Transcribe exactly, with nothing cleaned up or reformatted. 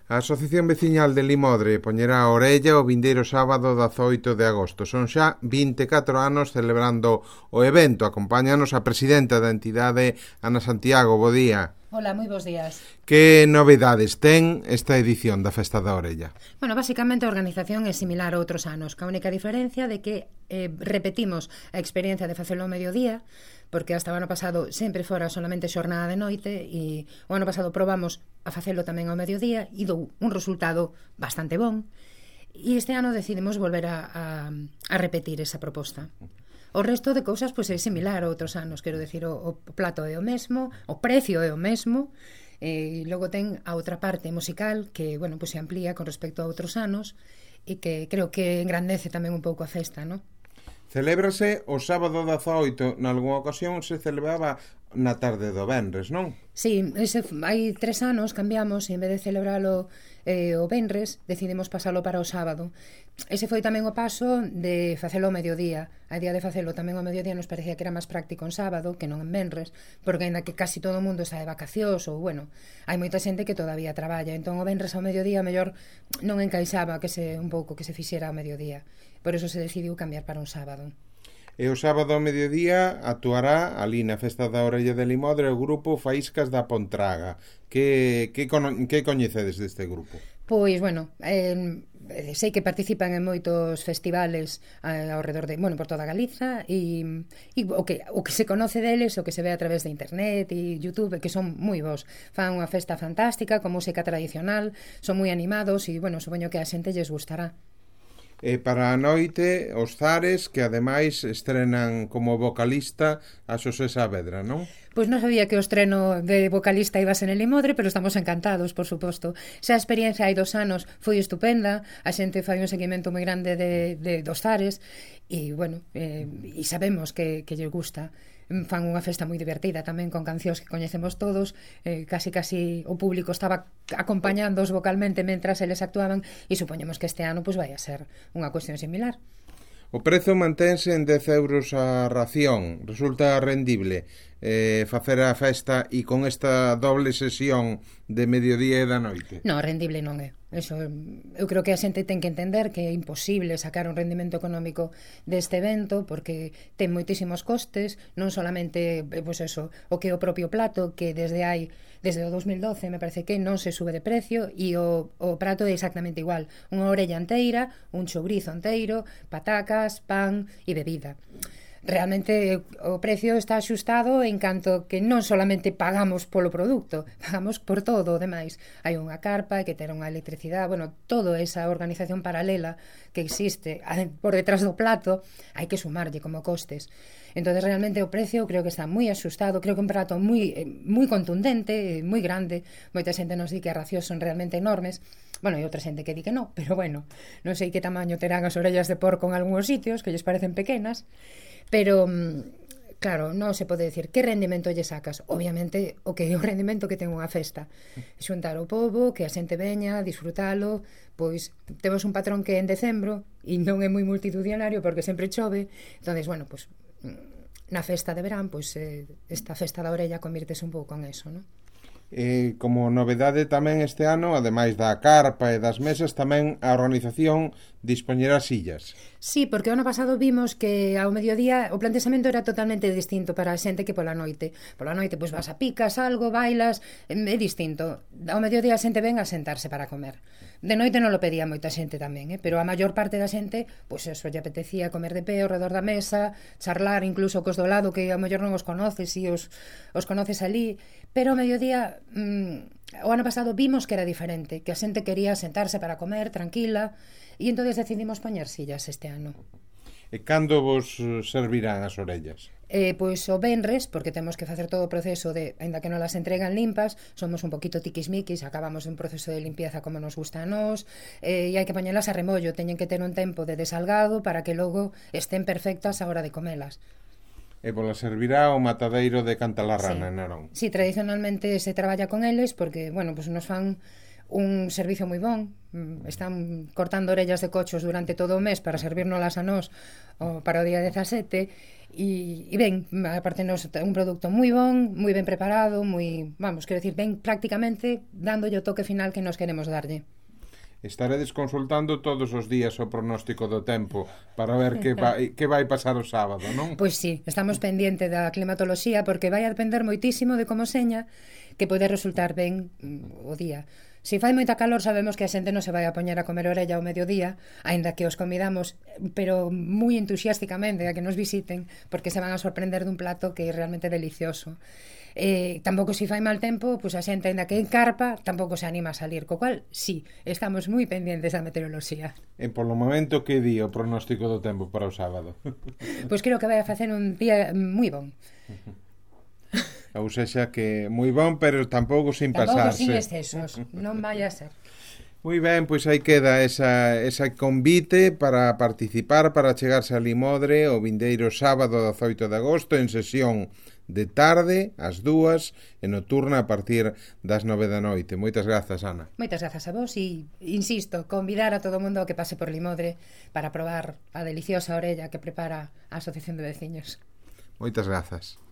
A Asociación Veciñal de Limodre poñerá a orella o vindeiro sábado dezaoito de agosto. Son xa vinte e catro anos celebrando o evento. Acompáñanos a presidenta da entidade, Ana Santiago. Bo día. Hola, moi bons días. Que novedades ten esta edición da Festa da Orella? Bueno, basicamente a organización é similar a outros anos, ca única diferencia de que eh, repetimos a experiencia de facelo ao mediodía, porque hasta o ano pasado sempre fora solamente xornada de noite e o ano pasado probamos a facelo tamén ao mediodía e dou un resultado bastante bon e este ano decidimos volver a, a, a repetir esa proposta. O resto de cousas pois é similar a outros anos, quero decir, o, o plato é o mesmo, o precio é o mesmo, e logo ten a outra parte musical que, bueno, pois se amplía con respecto a outros anos e que creo que engrandece tamén un pouco a festa, non? Celébrase o sábado dezaoito, nalgúna ocasión se celebraba na tarde do venres, non? Sí, ese, hai tres anos cambiamos e en vez de celebralo eh, o venres decidimos pasalo para o sábado. Ese foi tamén o paso de facelo ao mediodía. A día de facelo tamén ao mediodía nos parecía que era máis práctico en sábado que non en venres, porque ainda que casi todo o mundo está de vacacións ou, bueno, hai moita xente que todavía traballa, entón o venres ao mediodía mellor non encaixaba que se un pouco que se fixera ao mediodía. Por eso se decidiu cambiar para un sábado. E o sábado ao mediodía actuará ali na Festa da Orella de Limodre o grupo Faíscas da Pontraga. Que, que, que coñecedes deste grupo? Pois, bueno, eh, sei que participan en moitos festivales eh, ao redor de, bueno, por toda Galiza e, e o, que, o que se conoce deles, o que se ve a través de internet e YouTube, que son moi bons. Fan unha festa fantástica, con música tradicional, son moi animados e, bueno, supoño que a xente lles gustará. E para a noite, os Zares, que ademais estrenan como vocalista a Xosé Saavedra, non? Pois non sabía que o estreno de vocalista iba a ser en Limodre, pero estamos encantados, por suposto. Xa a experiencia hai dos anos foi estupenda, a xente fai un seguimento moi grande de, de dos Zares, e, bueno, eh, e sabemos que, que lle gusta. Fan unha festa moi divertida tamén con cancións que coñecemos todos, eh, casi casi o público estaba acompañándoos vocalmente mentras eles actuaban e supoñemos que este ano pois vai a ser unha cuestión similar. O prezo mantense en dez euros a ración. Resulta rendible eh, facer a festa e con esta doble sesión de mediodía e da noite? Non, rendible non é. Eso, eu creo que a xente ten que entender que é imposible sacar un rendimento económico deste evento porque ten moitísimos costes, non solamente pois eso, o que é o propio plato, que desde hai desde o dos mil doce me parece que non se sube de precio e o, o prato é exactamente igual, unha orella enteira, un chourizo enteiro, patacas, pan e bebida. Realmente o precio está axustado en canto que non solamente pagamos polo produto, pagamos por todo o demais. Hai unha carpa, hai que ter unha electricidade, bueno, toda esa organización paralela que existe por detrás do plato, hai que sumarlle como costes. Entonces realmente o precio creo que está moi axustado, creo que un prato moi moi contundente, moi grande. Moita xente nos di que as racións son realmente enormes. Bueno, e outra xente que di que non, pero bueno, non sei que tamaño terán as orellas de porco en algúns sitios, que lles parecen pequenas. Pero, claro, non se pode decir que rendimento lle sacas. Obviamente, o que é o rendimento que ten unha festa. Xuntar o pobo, que a xente veña, disfrutalo. Pois temos un patrón que é en decembro e non é moi multitudinario porque sempre chove. Entonces, bueno, pois na festa de verán, pois esta festa da orella convírtese un pouco en eso, non? E como novedade tamén este ano, ademais da carpa e das mesas, tamén a organización dispoñerá sillas. Sí, porque o ano pasado vimos que ao mediodía o plantexamento era totalmente distinto para a xente que pola noite. Pola noite, pois vas a picas, algo, bailas, é distinto. Ao mediodía a xente ven a sentarse para comer. De noite non lo pedía moita xente tamén, eh? Pero a maior parte da xente, pois eso, lle apetecía comer de pé ao redor da mesa, charlar incluso cos do lado que ao mellor non os conoces e os, os conoces ali, pero ao mediodía mmm, o ano pasado vimos que era diferente, que a xente quería sentarse para comer tranquila e entonces decidimos poñer sillas este ano. E cando vos servirán as orellas? Eh, pois o venres, porque temos que facer todo o proceso de, ainda que non las entregan limpas, somos un poquito tiquismiquis, acabamos un proceso de limpieza como nos gusta a nós, eh, e hai que poñelas a remollo, teñen que ter un tempo de desalgado para que logo estén perfectas a hora de comelas. E pola servirá o matadeiro de Cantalarrana, sí. Narón. Sí, tradicionalmente se traballa con eles porque, bueno, pues nos fan un servicio moi bon, están cortando orellas de cochos durante todo o mes para servirnolas a nós o para o día dezasete e, e ben, aparte nos un produto moi bon, moi ben preparado, moi, vamos, quero dicir, ben prácticamente dándolle o toque final que nos queremos darlle. Estaredes consultando todos os días o pronóstico do tempo para ver que vai, que vai pasar o sábado, non? Pois sí, estamos pendiente da climatoloxía porque vai a depender moitísimo de como seña que pode resultar ben o día. Se fai moita calor sabemos que a xente non se vai a poñer a comer orella ao mediodía, aínda que os convidamos, pero moi entusiásticamente a que nos visiten, porque se van a sorprender dun plato que é realmente delicioso. Eh, tampouco se fai mal tempo, pois a xente aínda que encarpa, tampouco se anima a salir, co cual, sí, estamos moi pendientes da meteoroloxía. E polo momento, que di o pronóstico do tempo para o sábado? Pois creo que vai a facer un día moi bon. Ou sexa que moi bon, pero tampouco sin pasarse. Tampouco sin excesos, non vai a ser. Moi ben, pois aí queda esa, esa convite para participar, para chegarse a Limodre o vindeiro sábado dezoito de agosto en sesión de tarde, ás dúas, e nocturna a partir das nove da noite. Moitas grazas, Ana. Moitas grazas a vos e, insisto, convidar a todo o mundo que pase por Limodre para probar a deliciosa orella que prepara a Asociación de Veciños. Moitas grazas.